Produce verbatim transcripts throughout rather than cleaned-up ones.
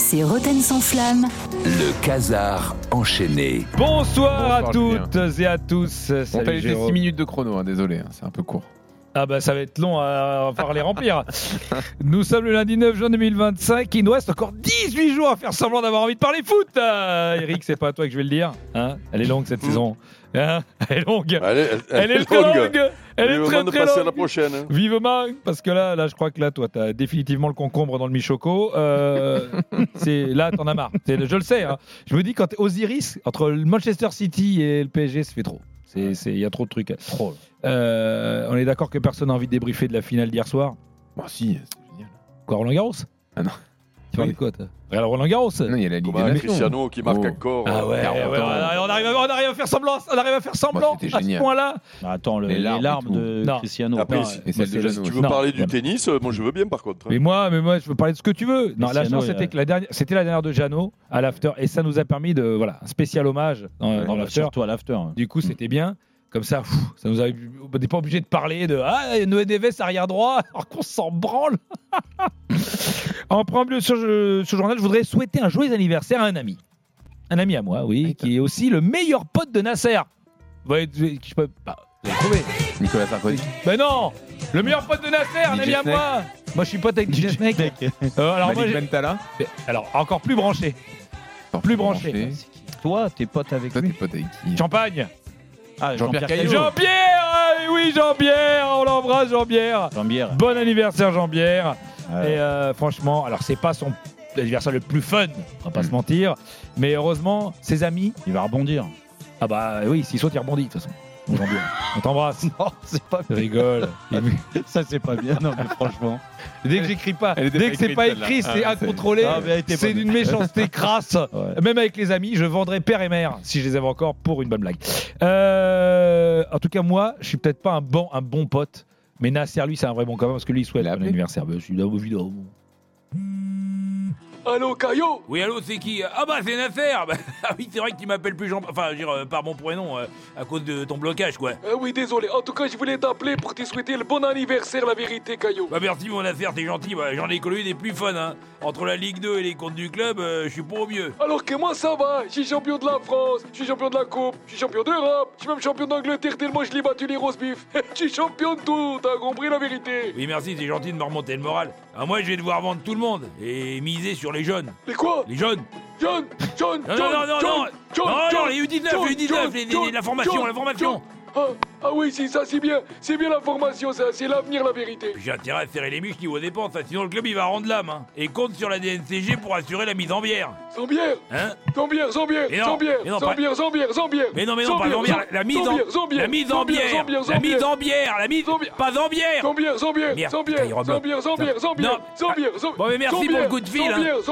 C'est Roten sans flamme. Le Casar enchaîné. Bonsoir, Bonsoir, à toutes et à tous. On Salut t'a laissé Jérôme. six minutes de chrono, hein, désolé, hein, c'est un peu court. Ah bah ça va être long à faire les remplir. Nous sommes le lundi neuf juin deux mille vingt-cinq. Il nous reste encore dix-huit jours à faire semblant d'avoir envie de parler foot. Euh, Eric, c'est pas à toi que je vais le dire. Hein, elle est longue cette saison. Hein, elle est longue. Elle est, elle, Elle est elle très longue. Elle est Vivement très de très passer à longue. la prochaine. hein. Vivement, parce que là, là, je crois que là, toi, t'as définitivement le concombre dans le michoco. Euh, c'est là, t'en as marre. C'est, je le sais. Hein. Je me dis quand Osiris entre le Manchester City et le P S G, ça fait trop. C'est, c'est, il y a trop de trucs. Trop. Euh, on est d'accord que personne n'a envie de débriefer de la finale d'hier soir. Bon, si, c'est génial. Quoi, Roland Garros? Ah non. Tu parles Oui. de quoi, toi? Regarde Roland Garros. Non, il y a la Ligue Comment des un Nations. Cristiano qui marque Oh. encore. Ah ouais, quarante ouais, ans. ouais, on, arrive, on arrive à faire semblant, on arrive à faire semblant Bah, c'était à ce génial. point-là. Attends, le- Les les larmes larmes, et tout. de Non. Cristiano. Après, Non, si, Et celle de c'est- si Jeannot. tu veux Non. parler du tennis, euh, moi je veux bien par contre. hein. Mais moi, mais moi, je veux parler de ce que tu veux. Non, la Cristiano, chance, c'était il a- que la dernière, c'était la dernière de Jeannot à l'after, et ça nous a permis de, voilà, un spécial hommage dans, dans Non, bah, l'after. surtout à l'after. Du coup, c'était bien. Comme ça, pff, ça nous a, on n'est pas obligé de parler de ah Noé Neves arrière droit, alors qu'on s'en branle. En préambule sur ce journal, je voudrais souhaiter un joyeux anniversaire à un ami, un ami à moi, oui, qui est aussi le meilleur pote de Nasser. Vous voyez, je peux pas. Vous avez trouvé? Nicolas Sarkozy. Ben non, le meilleur pote de Nasser, un D J ami à Snake. moi. Moi, je suis pote avec D J Snake. Euh, alors moi, Malik j'ai- Bentala. Mais, alors encore plus branché. Encore Plus branché. Toi, t'es pote avec Toi, t'es lui. pote avec qui? Champagne. Ah, Jean-Pierre Jean-Pierre Caillot. Caillot. Jean-Pierre, ah, oui Jean-Pierre, on l'embrasse Jean-Pierre. Jean-Pierre. Bon anniversaire Jean-Pierre. Ouais. Et euh, franchement, alors c'est pas son anniversaire le plus fun, on va pas se mentir, mais heureusement, ses amis, Il va rebondir. ah bah oui, s'il saute, il rebondit de toute façon. Bon, Jean-Pierre, on t'embrasse. Non, c'est pas Je rigole. Ça, c'est pas bien. Non, mais franchement. Dès que j'écris pas, Elle était dès pas que c'est pas écrite, écrit, celle-là. c'est Ah, incontrôlé. Ah, mais elle était pas C'est bien. d'une méchanceté crasse. Ouais. Même avec les amis, je vendrais père et mère si je les avais encore pour une bonne blague. Euh, en tout cas, moi, je suis peut-être pas un bon, un bon pote, mais Nasser, lui, c'est un vrai bon copain parce que lui, il souhaite Il a un appelé anniversaire. Ben, je suis dans vos vidéos. Allô, Caillot. Oui, allô, c'est qui? Ah bah c'est Nasser. Bah, ah oui, c'est vrai que tu m'appelles plus Jean... Enfin, je veux dire, euh, par mon prénom, euh, à cause de ton blocage, quoi. Ah oui, désolé. En tout cas, je voulais t'appeler pour te souhaiter le bon anniversaire, la vérité, Caillot. Bah merci, mon Nasser, t'es gentil. Bah, j'en ai connu des plus fun, hein. Entre la Ligue deux et les comptes du club, euh, je suis pas au mieux. Alors que moi, ça va. Je suis champion de la France, je suis champion de la Coupe, je suis champion d'Europe, je suis même champion d'Angleterre tellement je l'ai battu les roast beef. Je suis champion de tout, t'as compris la vérité? Oui, merci, c'est gentil de me remonter le moral. Ah, moi, je vais devoir vendre tout le monde et miser sur les jeunes. Les quoi? Les jeunes. John, John, Non, John, non, non, non, John, non. John, Non, non, John, les U dix-neuf, John, les U dix-neuf, John, les- les- John, la formation, John, la formation. John. Ah, ah oui, si, ça c'est bien. C'est bien la formation, ça. C'est l'avenir, la vérité. J'ai intérêt à serrer les muscles niveau dépenses, hein, sinon le club il va rendre l'âme. Hein. Et compte sur la D N C G pour assurer la mise en bière. Sans bière, Hein? sans bière, sans bière, Et non, sans bière, et non, sans pas- bière, sans bière, sans bière. Mais non, mais non, Sans pas en bière, la mise sans en bière, sans bière, la mise sans en bière, bière, sans bière, sans la bière. mise en bière, la mise Sans bière. pas en bière. Sans bière, sans bière, Merde, sans putain, bière, il sans rebloque. bière, sans bière, sans bière, Non. sans bière, sans Bon, mais merci sans pour bière, le coup de fil, sans hein. bière, sans-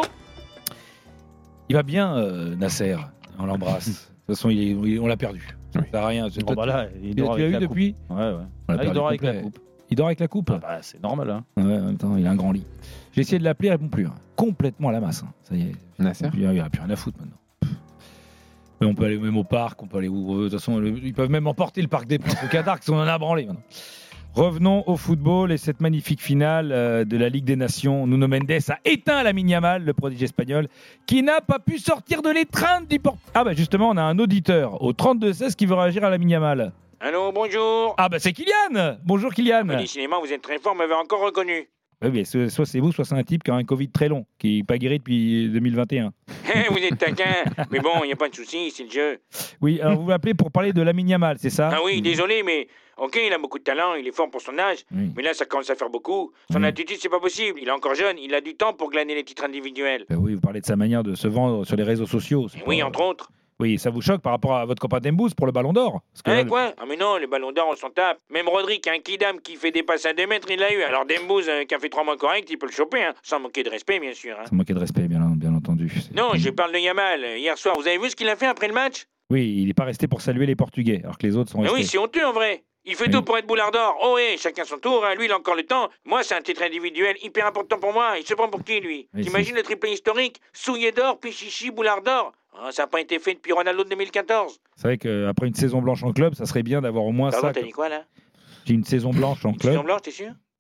Il va bien, euh, Nasser. On l'embrasse. De toute façon, il est- il- on l'a perdu. Ça Oui. sert à rien. C'est- Bon, toi, bah là, il tu dort tu l'as avec eu la coupe. depuis? Ouais, ouais. On l'a Ah, perdu il dort avec complet. la coupe. Il dort avec la coupe. Ah bah, c'est normal, hein. Ouais, en même temps, il a un grand lit. J'ai essayé de l'appeler, il répond plus. hein. Complètement à la masse. hein. Ça y est. Nasser. Il n'y a plus rien à foutre maintenant. Pff. Mais on peut aller même au parc, on peut aller où on veut. De toute façon, le- ils peuvent même emporter le parc des Princes au Qatar, parce qu'on en a branlé maintenant. Revenons au football et cette magnifique finale euh, de la Ligue des Nations. Nuno Mendes a éteint Lamine Yamal, le prodige espagnol, qui n'a pas pu sortir de l'étreinte du port. Ah bah justement, on a un auditeur au trente-deux seize qui veut réagir à Lamine Yamal. Allô, bonjour. Ah bah c'est Kylian. Bonjour Kylian. Décidément, vous êtes très fort, m'avez encore reconnu. Oui, mais soit soit c'est vous, soit c'est un type qui a un Covid très long, qui n'est pas guéri depuis deux mille vingt et un. Vous êtes taquin. Mais bon, il n'y a pas de souci, c'est le jeu. Oui, alors vous m'appelez pour parler de Lamine Yamal, c'est ça? Ah oui, désolé, mais ok, il a beaucoup de talent, il est fort pour son âge. Oui. Mais là, ça commence à faire beaucoup. Son Oui. attitude, c'est pas possible. Il est encore jeune, il a du temps pour glaner les titres individuels. Ben oui, vous parlez de sa manière de se vendre sur les réseaux sociaux. c'est Et oui, pas- entre autres. Oui, ça vous choque par rapport à votre copain Dembouz pour le Ballon d'Or? Parce que Hein, là, quoi? Ah mais non, les ballons d'or, on s'en tape. Même Rodrigue, un kidam qui fait des passes à deux mètres, il l'a eu. Alors Dembouz, euh, qui a fait trois mois corrects, il peut le choper, hein. Sans manquer de respect, bien sûr. Hein. Ça manquait de respect, bien, bien entendu. C'est- Non, je parle de Yamal. euh, Hier soir, vous avez vu ce qu'il a fait après le match? Oui, il n'est pas resté pour saluer les Portugais, alors que les autres sont Mais restés. oui, c'est honteux en vrai. Il fait Oui. tout pour être boulard d'or. Oh, ouais, chacun son tour. Hein. Lui, il a encore le temps. Moi, c'est un titre individuel hyper important pour moi. Il se prend pour qui, lui? Oui, T'imagines le triplé historique? Souillé d'or, Pichichi, boulard d'or. Ah, ça n'a pas été fait depuis Ronaldo de deux mille quatorze. C'est vrai qu'après une saison blanche en club, ça serait bien d'avoir au moins Pardon, ça. t'as dit quoi, là? J'ai une saison blanche en Une saison club. blanche, t'es sûr?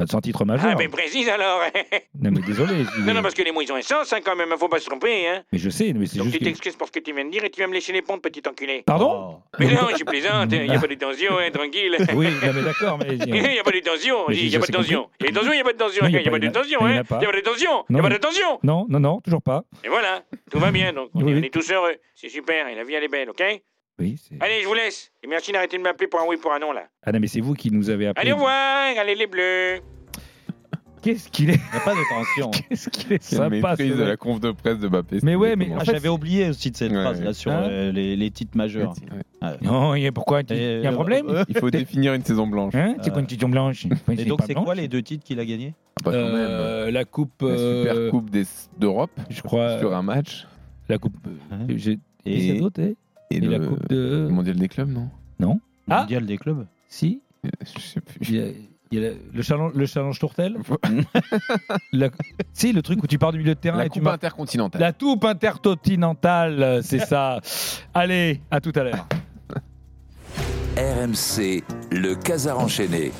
Pas sans titre majeur. Ah, ben précise alors. Non, mais désolé. Non, non, parce que les mots, ils ont un sens, hein, quand même, faut pas se tromper, hein. Mais je sais, mais c'est Donc juste. tu que- t'excuses pour ce que tu viens de dire et tu vas me lécher les pontes, petit enculé. Pardon Mais non, je plaisante, il n'y a pas de tension, hein, tranquille. Oui, non, mais d'accord, mais. Il n'y a pas de tension, Mais il n'y j'ai- a pas de j'ai tension. Il y a de tension, il n'y a pas de tension. Non, Il y n'y a a pas pas- de tension, il y en hein. a pas. Il n'y a pas de tension. Il n'y Non, a pas mais- de tension. Non, non, non, toujours pas. Et voilà, tout va bien, donc on Oui, est- on oui. est tous heureux. C'est super, et la vie, elle est belle, ok? Oui, c'est. Allez, je vous laisse. Et merci d'arrêter de m'appeler pour un oui, pour un non, là. Ah non, mais c'est vous qui nous avez appelé. Allez, au revoir, allez les bleus. Qu'est-ce qu'il est. Il n'y a pas de tension. Qu'est-ce qu'il est Quelle sympa. maîtrise ce de mec. la conf de presse de Mbappé. Mais c'était ouais, mais comment Ah, en fait, J'avais oublié aussi de cette Ouais, phrase là ouais. sur Hein euh, les, les titres majeurs. Ouais. Non, il y a pourquoi Il y a un Et, problème euh, Il faut définir une saison blanche. Hein C'est quoi Euh, une petite blanche Et donc, c'est quoi les deux titres qu'il a gagnés? Pas quand même. euh, La coupe. La euh, Super Coupe des- d'Europe Je crois. sur un match. La coupe. Hein euh, j'ai- Et- Et c'est d'autres, eh Et, Et le, la coupe de. le mondial des clubs, non Ah Mondial des clubs. Si. Je sais plus. Il y a, il y a la- le challenge, le challenge Tourtel. La- Si, le truc où tu pars du milieu de terrain La et tu Coupe marques. intercontinentale. La coupe intercontinentale, c'est ça. Allez, à tout à l'heure. R M C, le Casar enchaîné.